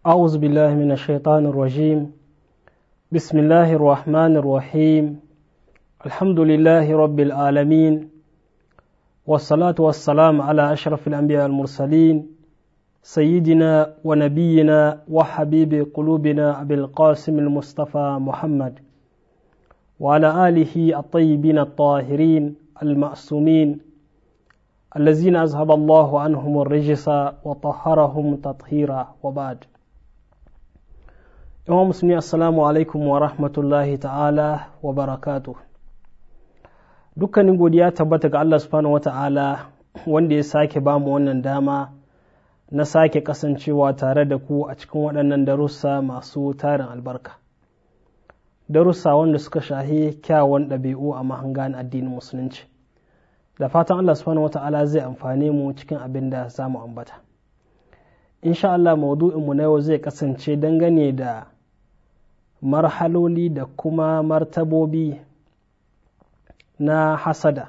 أعوذ بالله من الشيطان الرجيم. بسم الله الرحمن الرحيم. الحمد لله رب العالمين، والصلاة والسلام على أشرف الأنبياء المرسلين سيدنا ونبينا وحبيب قلوبنا أبي القاسم المصطفى محمد وعلى آله الطيبين الطاهرين المعصومين الذين أذهب الله عنهم الرجس وطهرهم تطهيرا وبعد. yawan musulmi assalamu alaikum wa rahmatullahi ta'ala wa barakatu. Dukkanin godiya tabbata ga Allah subhanahu wa ta'ala wanda ya sake ba mu wannan dama na sake kasancewa tare da ku a cikin waɗannan darussa masu tarin albarka, darussa wanda suka shahi kyawun ɗabi'u a mahangan addinin musulunci. Da fatan Allah subhanahu wa ta'ala zai amfane mu cikin abin da za mu ambata. Insha Allah maudu'inmu na yau zai kasance dangane da marhaloli da kuma martabobi na hasada.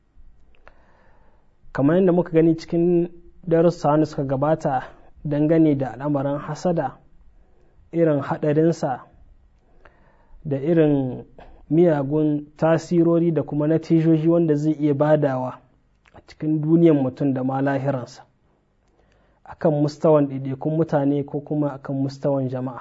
Kamar yadda muka gani cikin darussa wanda suka gabata dangane da al'amarin hasada, irin haɗarinsa da irin miyagun tasirori da kuma natijoji wanda zai iya badawa a cikin duniyar mutum da ma lahiransa, akan mustawan ɗaiɗaikun mutane ko kuma akan mustawan jama'a.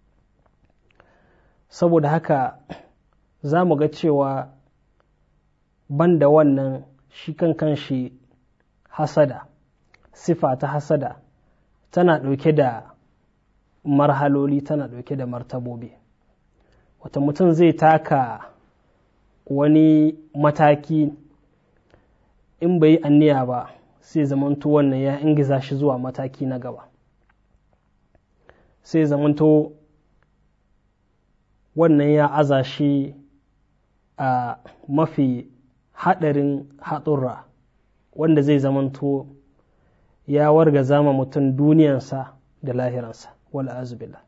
Saboda haka za mu ga cewa banda wannan shi kanshi hasada, sifa ta hasada tana ɗauke da marhaloli, tana ɗauke da martabobi. Wata mutum zai taka wani mataki in bai yi anniya ba sai zamanto wannan ya ingiza shi zuwa mataki na gaba, sai zamanto wannan ya aza shi a mafi haɗarin haɗurra wanda zai zamanto ya warga zama mutum duniyansa da lahiransa, wal azubillah.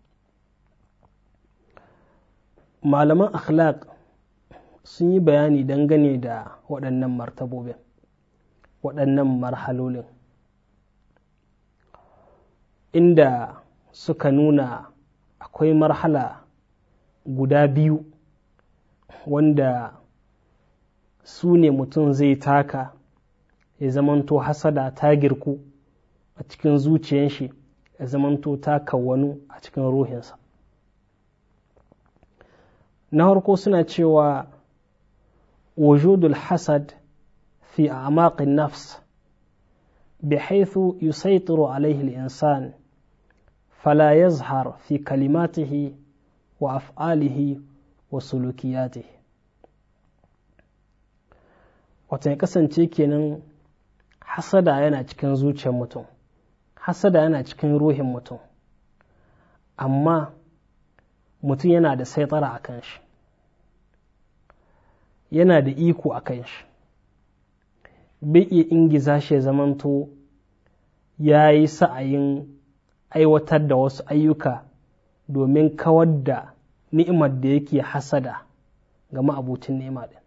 Malaman akhlaq sun yi bayani dangane da waɗannan martabobin, waɗannan marhalolin, inda suka nuna akwai marhala guda biyu wanda su ne mutum zai taka ya zamanto hasada ta girku a cikin zuciyar shi, ya zamanto ta kawwanu a cikin ruhinsa. Na harko suna cewa wujudul hasad fi a'maqin nafs بحيث يسيطر عليه الإنسان فلا يظهر في كلماته وأفعاله وسلوكياته. Wata ya kasance kenan hasada yana cikin zuciyar mutum, hasada yana cikin ruhin mutum, amma mutum yana da saitara a kan shi, yana da iko a kan shi, bai iya ingiza shi ya zamanto ya yi sa'ayin aiwatar da wasu ayyuka domin kawar da ni'imar da yake hasada ga ma'abucin ni'ima ɗin.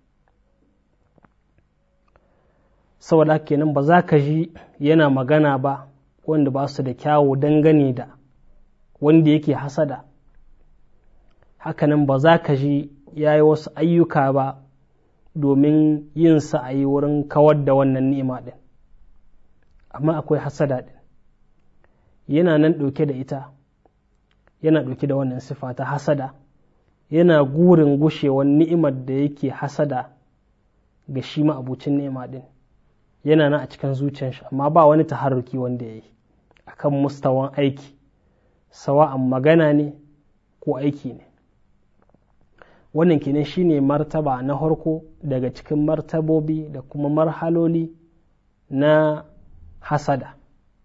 Saboda kenan ba za ka ji yana magana ba wanda ba su da kyawu dangane da wanda yake hasada, hakanan ba za ka ji ya yi wasu ayyuka ba domin yin sa'ayi wurin kawar da wannan ni'ima ɗin. Amma akwai hasada ɗin, yana nan ɗauke da ita, yana ɗauke da wannan sifa ta hasada, yana gurin gushewar ni'imar da yake hasada ga shi ma'abucin ni'ima ɗin, yana nan a cikin zuciyar shi, amma ba wani taharruki wanda ya yi akan mustawan aiki, sawa'an magana ne ko aiki ne. Wannan kenan shine martaba na harko daga cikin martabobi da kuma marhaloli na hasada.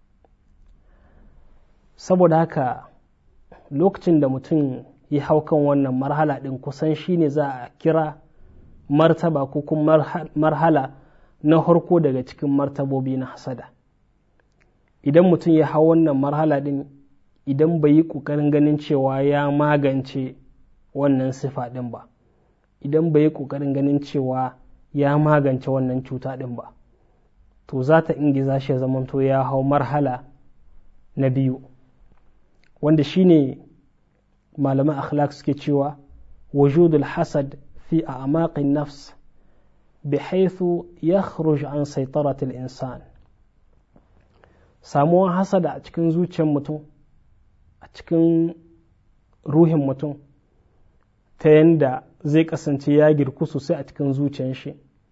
Saboda haka lokacin da mutum ya hau kan wannan marhala ɗin, kusan shine za a kira martaba ko kuma marhala na harko daga cikin martabobi na hasada. Idan mutum ya hau wannan marhala ɗin, idan bai yi ƙoƙarin ganin cewa ya magance wannan sifa ɗin ba, idan bai yi ƙoƙarin ganin cewa ya magance wannan cuta ɗin ba, to za ta ingiza shi ya zamanto ya hau marhala na biyu, wanda shine malaman akhlaq suke cewa wujudul hasad fi a'maqin nafs bihaythu yakhruj an saytarati al-insan. Samuwar hasada a cikin zuciyar mutum, a cikin ruhin mutum, ta yanda zai kasance ya girku sosai a cikin zuciyar shi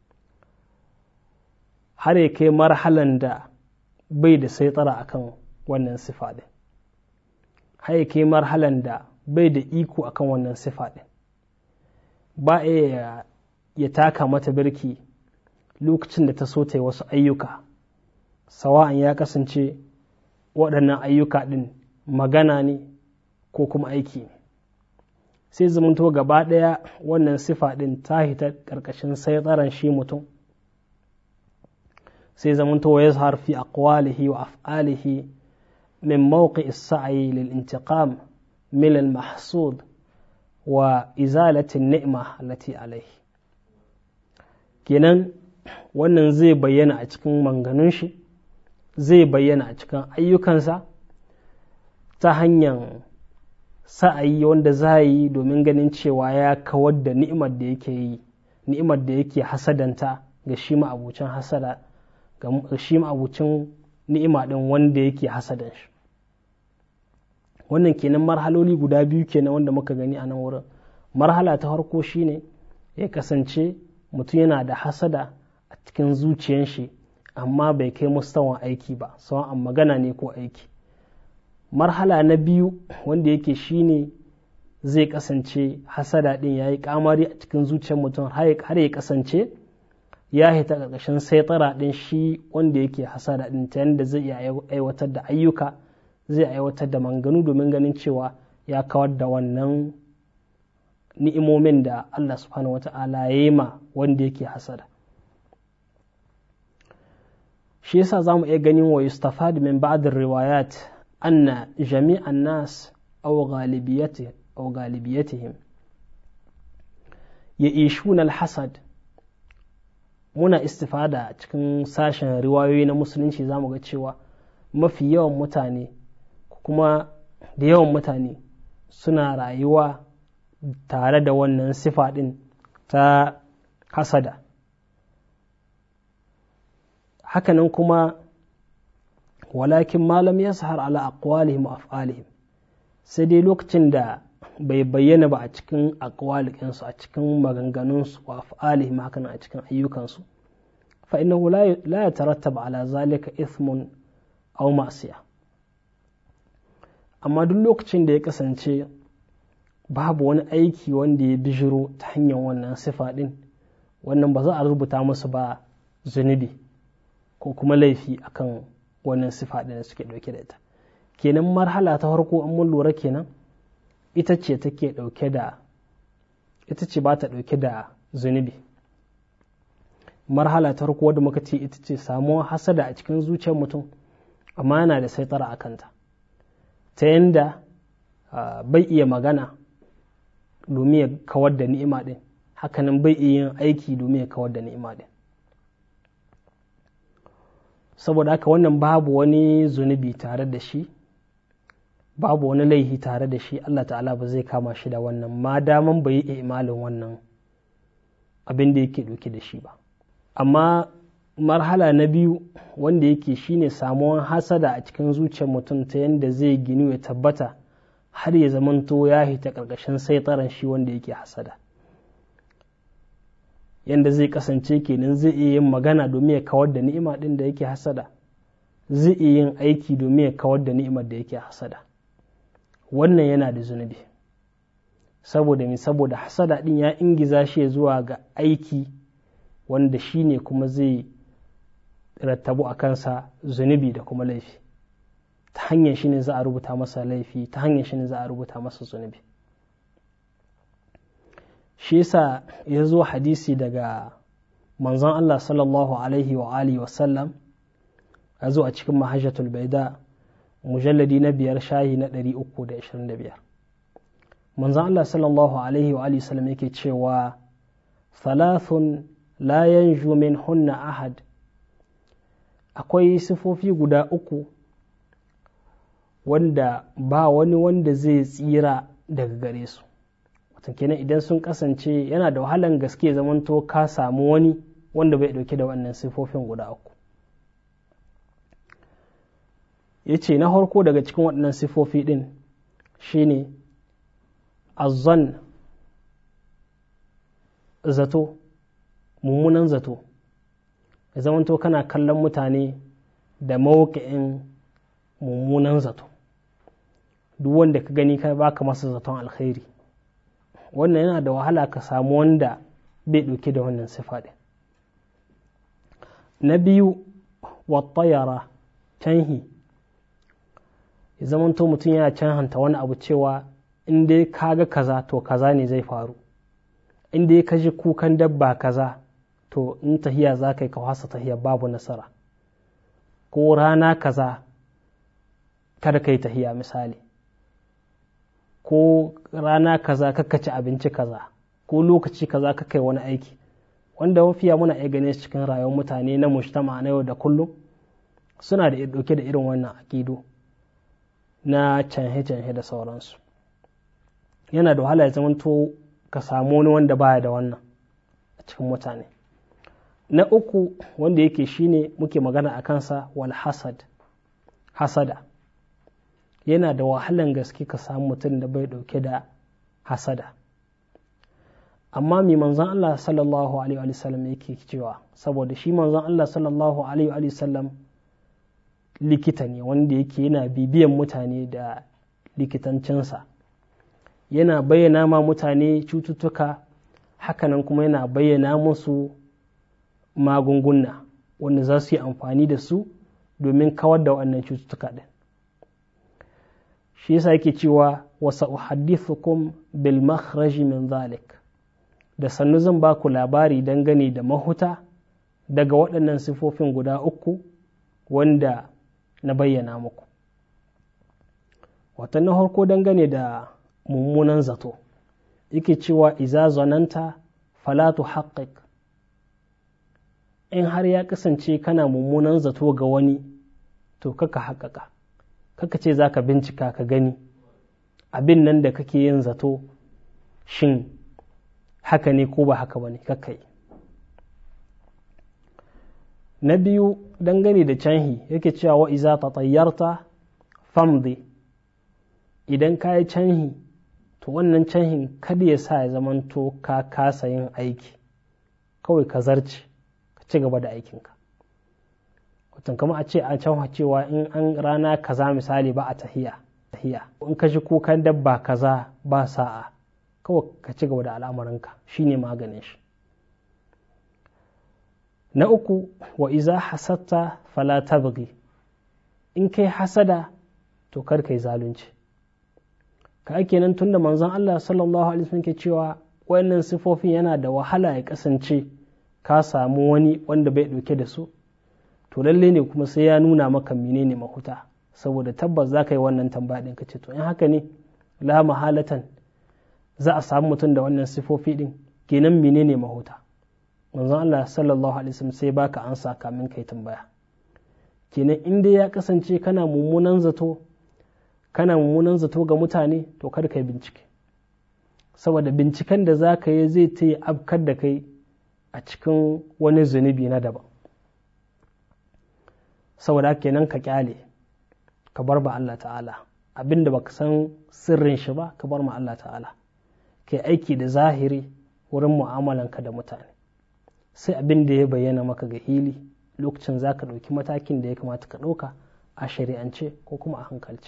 har ya kai marhalan da bai da saitara akan wannan sifa ɗin, har ya kai marhalan da bai da iko akan wannan sifa ɗin, ba ya taka mata birki lokacin da ta so ta yi wasu ayyuka, sawa'an ya kasance waɗannan ayyuka ɗin magana ne ko kuma aiki ne, sai zamanto gaba ɗaya wannan sifa ɗin ta hita ƙarƙashin saitaran shi mutum, sai zamanto wa yazhar fi aqwalihi wa af'alihi min mawqi'i as-sa'i lil intiqam min al-mahsud wa izalati an-ni'ma allati alayhi. Kenan wannan zai bayyana a cikin manganun shi, zai bayyana a cikin ayyukansa ta hanyar sa'ayi wanda za yi domin ganin cewa ya kawar da ni'imar da yake yi, ni'imar da yake hasadanta ga shi ma'abucin hasada, ga shi ma'abucin ni'ima ɗin wanda yake hasadan shi. Wannan kenan marhaloli guda biyu kenan wanda muka gani a nan wurin. Marhala ta farko shine ya kasance mutum yana da hasada a cikin zuciyar shi amma bai kai mustawan aiki ba, sawa'an magana ne ko aiki. Marhala na biyu wanda yake shine zai kasance hasada din yayi kamari a cikin zuciyar mutum har ya kasance ya hita ƙarƙashin saitara din shi wanda yake hasada din, ta yadda zai iya aiwatar da ayyuka, zai aiwatar da manganu domin ganin cewa ya kawar da wannan ni'imomin da Allah subhanahu wata'ala ya yi ma wanda yake hasada. Shi yasa zamu iya ganin wa yustafad min ba'd riwayat anna jami'an nas aw ghalibiyatihim ya'ishuna al-hasad. Muna istifada cikin sashen riwayoyi na musulunci zamu ga cewa mafi yawan mutane kuma da yawan mutane suna rayuwa tare da wannan sifa din ta hasada. Hakanan kuma walakin malam ya sahar ala aqwalihim wa af'alihim, sai dai lokacin da bai bayyana ba a cikin aqwalikinsu, a cikin maganganunsu wa af'alihim, hakanan a cikin ayyukansu, fa innahu la yatarattaba ala zalika ithmun aw ma'siya. Amma duk lokacin da ya kasance babu wani aiki wanda ya bijiro ta hanyar wannan sifa din, wannan ba za a rubuta musu ba zunubi ko kuma laifi akan wannan sifa din da suke dauke da ita. Kenan marhala ta farko an mun lura kenan ita ce ba ta dauke da zunubi. Marhala ta farko wadda muka ce ita ce samuwar hasada a cikin zuciyar mutum amma yana da saitara a kanta, ta yanda bai iya magana domin ya kawar da ni'ima din, hakanan bai iya yin aiki domin ya kawar da ni'ima din. Saboda haka wannan babu wani zunubi tare da shi, babu wani laihi tare da shi, Allah ta'ala ba zai kama shi da wannan ma daman bai yi imalin wannan abin da yake ɗauke da shi ba. Amma marhala na biyu wanda yake shine samuwan hasada a cikin zuciyar mutum ta yadda zai ginu ya tabbata har ya zamanto ya hita ƙarƙashin saitaran shi wanda yake hasada, yadda zai kasance kenan zai iya yin magana domin ya kawar da ni'ima ɗin da yake hasada, zai iya yin aiki domin ya kawar da ni'imar da yake hasada. Wannan yana da zunubi saboda hasada ɗin ya ingiza shi zuwa ga aiki wanda shi ne kuma zai rattabu a kansa zunubi da kuma laifi. Ta hanyar shi ne za a rubuta masa laifi, ta hanyar shi ne za a rubuta masa zunubi. Shi yasa ya zo hadisi daga manzon Allah sallallahu alaihi wa alihi wa sallam, ya zo a cikin mahajjatul baida mujalladi na 5 shahi na 325. Manzon Allah sallallahu alaihi wa alihi wa sallam yake cewa thalathun la yanju minhunna ahad. Akwai sifofi guda uku wanda ba wani wanda zai tsira daga gare su. Kenan idan sun kasance yana da wahalan gaske zamanto ka samu wani wanda bai dauke da wannan sifofin guda uku. Ya ce na harko daga cikin waɗannan sifofi ɗin shine azzan, zato, mummunan zato, ya zamanto kana kallon mutane da mawuƙin mummunan zato, duk wanda ka gani ka baka masa zaton alkhairi. Wannan yana da wahala ka samu wanda bai ɗauke da wannan sifa ɗin. Na biyu, wattayara, canhi, ya zamanto mutum yana canhanta wani abu cewa in dai ka ga kaza to kaza ne zai faru, in dai ka ji kukan dabba kaza to in tahiya za ka yi ka wasa tahiya babu nasara, ko rana kaza kada ka yi tahiya misali, ko rana kaza kakka ci abinci kaza, ko lokaci kaza kakka yi wani aiki, wanda mafiya muna iya ganin cikin rayuwar mutane na mujtama na yau da kullum suna da ɗauke da irin wannan aƙidu na canhe-canhe da sauransu. Yana da wahala ya zamanto ka samu wani wanda baya da wannan a cikin mutane. Na uku wanda yake shine muke magana a kansa, wal hasad, hasada. Yana da wahalan gaske ka samu mutum da bai ɗauke da hasada. Amma mai manzon Allah sallallahu alaihi wa sallam yake cewa, saboda shi manzon Allah sallallahu alaihi wa sallam likita ne wanda yake yana bibiyan mutane da likitancinsa, yana bayyana ma mutane cututtuka, hakanan kuma yana bayyana musu magunguna wanda za su yi amfani da su domin kawar da wannan cututtuka ɗin. Shi yasa yake cewa wasa uhaddithukum bil makhraji min zalik, da sannu zan ba ku labari dangane da mahuta daga waɗannan sifofin guda uku wanda na bayyana muku. Wata na harko dangane da mummunan zato yake cewa iza zananta falatu haƙiƙ, in har ya kasance kana mummunan zato ga wani to kaka haƙaƙa, kaka ce za ka bincika ka gani abin nan da kake yin zato shin haka ne ko ba haka ba ne, kaka yi. Na biyu dangane da canhi yake cewa wa iza ta tayyarta famdi, idan ka yi canhi to wannan canhin kada ya sa ya zamanto ka kasa yin aiki, kawai ka zarce ka ci gaba da aikinka. Watan kama a ce a canha cewa in an rana kaza misali ba a tahiya, in ka shi kukan dabba kaza ba sa'a, kawai ka ci gaba da al'amuranka, shine maganin shi. Na uku, wa iza hasatta fala tabghi, in kai hasada to kar kai zalunci. Ka ake nan tunda manzon Allah sallallahu alaihi wasallam ke cewa wayannan sifofin yana da wahala ya kasance ka samu wani wanda bai dauke da su, to lalle ne kuma sai ya nuna maka menene mahuta, saboda tabbas za ka yi wannan tambaya din ka ce to in haka ne la mahalatan za a samu mutum da wannan sifofi din, kenan menene mahuta? Manzon Allah sallallahu alaihi wasallam sai baka ansa kamin kai tambaya. Kenan in dai ya kasance kana mummunan zato ga mutane to kada kai bincike, saboda binciken da za ka yi zai ta yi afkar da kai a cikin wani zunubi na daban. Saboda kenan ka kyale, ka bar ma Allah ta'ala abinda baka san sirrin shi ba, ka bar ma Allah ta'ala, kai aiki da zahiri wurin mu'amalanka da mutane, sai abin da ya bayyana maka ga hili lokacin za ka ɗauki matakin da ya kamata ka ɗauka a shari'ance ko kuma a hankalce.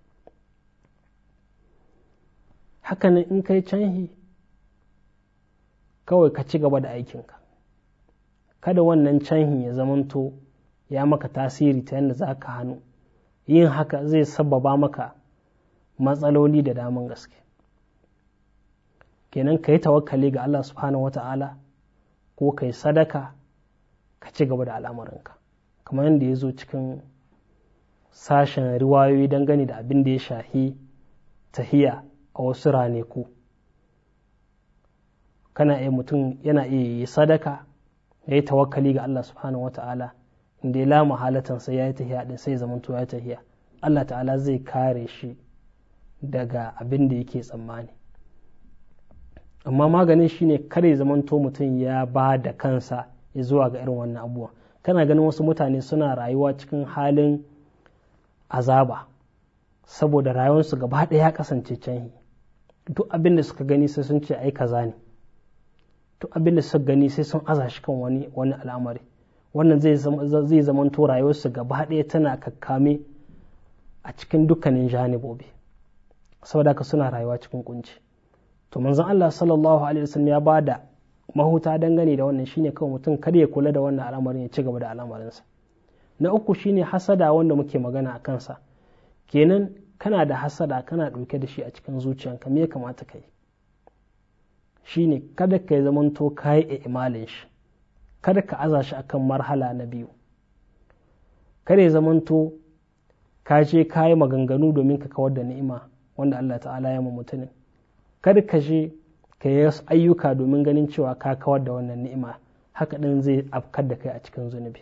Hakanan in kai canhi kawai ka ci gaba da aikinka, kada wannan canhi ya zamanto ya maka tasiri ta yadda za ka hannu, yin haka zai sababa maka matsaloli da daman gaske. Kenan ka yi tawakkali ga Allah subhanahu wata'ala, ko ka yi sadaka ka ci gaba da al'amuranka, kamar yadda ya zo cikin sashen riwayoyi dangane da abin da ya shahi tahiya a wasu raneku. Kana iya mutum yana iya yi sadaka ya yi tawakkali ga Allah subhanahu wata'ala, inda ya lama halatan sai ya yi tahiya din sai zamanto ya tahiya, Allah ta'ala zai kare shi daga abin da yake tsammani. Amma maganin shine kare zamanto mutum ya ba da kansa ya zuwa ga irin wannan abubuwa. Kana ganin wasu mutane suna rayuwa cikin halin azaba saboda rayuwarsu gaba ɗaya ya kasance canhi. Duk abin da suka gani sai sun ce ai kaza ne, duk abin da suka gani sai sun aza shi kan wani al'amari. Wannan zai zamanto rayuwarsu gaba ɗaya tana kakkame a cikin dukkanin janibobi, saboda haka suna rayuwa cikin kunci. To manzon Allah sallallahu alaihi wasallam ya ba da mahuta dangane da wannan, shine kawai mutum kada ya kula da wannan al'amarin, ya ci gaba da al'amarinsa. Na uku shine hasada, wanda muke magana a kansa. Kenan kana da hasada, kana ɗauke da shi a cikin zuciyanka, me ya kamata ka yi? Shine kada ka yi zamanto ka yi imalin shi, kada ka aza shi akan marhala na biyu, kada ya zamanto ka je ka yi maganganu domin ka kawar da ni'ima wanda Allah ta'ala ya mutumin. Kada ka je ka yi ayyuka domin ganin cewa ka kawar da wannan ni'ima, haka ɗin zai afkar da kai a cikin zunubi.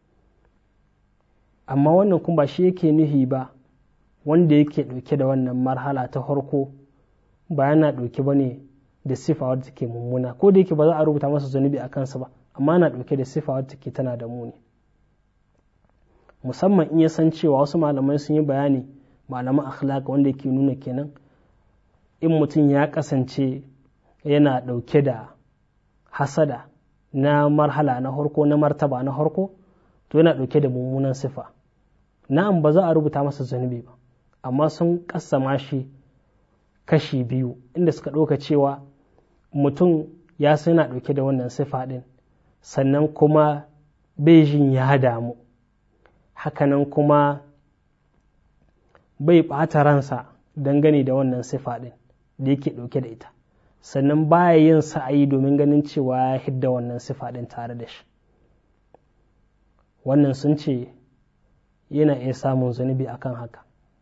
Amma wannan kuma ba shi yake nuhi ba wanda yake ɗauke da wannan marhala ta farko ba yana ɗauke ba ne da sifa wadda take mummuna, ko da yake ba za a rubuta masa zunubi a kansa ba, amma yana ɗauke da sifa wadda take tana da muni. Musamman in ya san cewa wasu malamai sun yi bayani, malaman akhlaq, wanda yake nuna kenan in mutum ya kasance yana ɗauke da hasada na marhala na harko, na martaba na harko, to yana ɗauke da mummunan sifa. Na'am, ba za a rubuta masa zunubi ba, amma sun kassama shi kashi biyu, inda suka ɗauka cewa mutum ya san yana ɗauke da wannan sifa ɗin, sannan kuma bai jin ya damu, hakanan kuma bai ɓata ransa dangane da wannan sifa ɗin da yake ɗauke da ita, sannan baya yin sa'ayi domin ganin cewa ya hidda wannan sifa ɗin tare da shi. Wannan sun ce yana iya samun zunubi akan haka.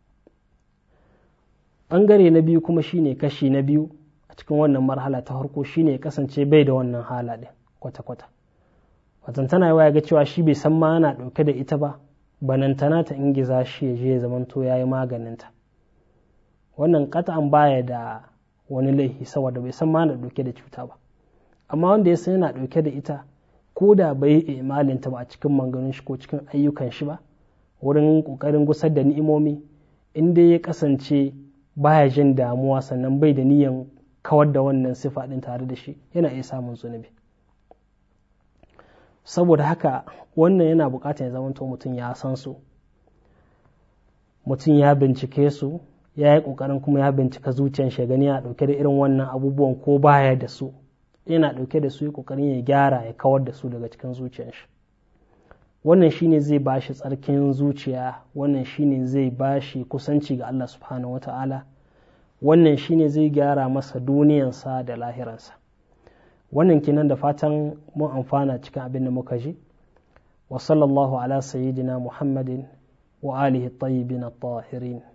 Ɓangare na biyu kuma shine kashi na biyu a cikin wannan marhala ta farko, shine ya kasance bai da wannan hala ɗin kwata-kwata. Watan tana yawa ya ga cewa shi bai san ma yana ɗauke da ita ba, banantana ta ingiza shi ya je ya zamanto ya yi maganinta. Wannan ƙata'an baya da wani laifi saboda bai san ma yana ɗauke da cuta ba. Amma wanda ya san yana ɗauke da ita, ko da bai yi imalinta ba a cikin maganganun shi ko cikin ayyukan shi ba, wurin ƙoƙarin gusar da ni'imomi, in dai ya kasance baya jin damuwa sannan bai da niyan kawar da wannan sifa ɗin tare da shi, yana iya samun zunubi. Saboda haka wannan yana buƙatar ya zamanto mutum ya san su, mutum ya bincike su, ya yi ƙoƙarin kuma ya bincika zuciyar shi, gani yana ɗauke da irin wannan abubuwan ko baya da su. Yana ɗauke da su, yi ƙoƙarin ya gyara, ya kawar da su daga cikin zuciyar shi. Wannan shine zai ba shi tsarkin zuciya, wannan shine zai ba shi kusanci ga Allah subhanahu wa ta'ala, wannan shine zai gyara masa duniyansa da lahiransa. Wannan kenan, da fatan mun amfana cikin abin da muka ji. Wa sallallahu ala sayyidina Muhammadin wa alihi at-tayyibin at-tahirin.